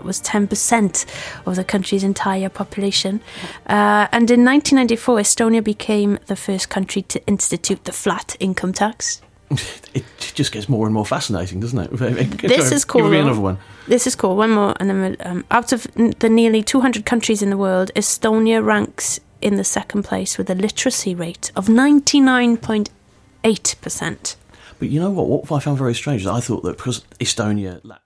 That was 10% of the country's entire population. And in 1994, Estonia became the first country to institute the flat income tax. It just gets more and more fascinating, doesn't it? This is cool. Give me another one. This is cool. One more, and then out of the nearly 200 countries in the world, Estonia ranks in the second place with a literacy rate of 99.8%. But you know what? What I found very strange is I thought that because Estonia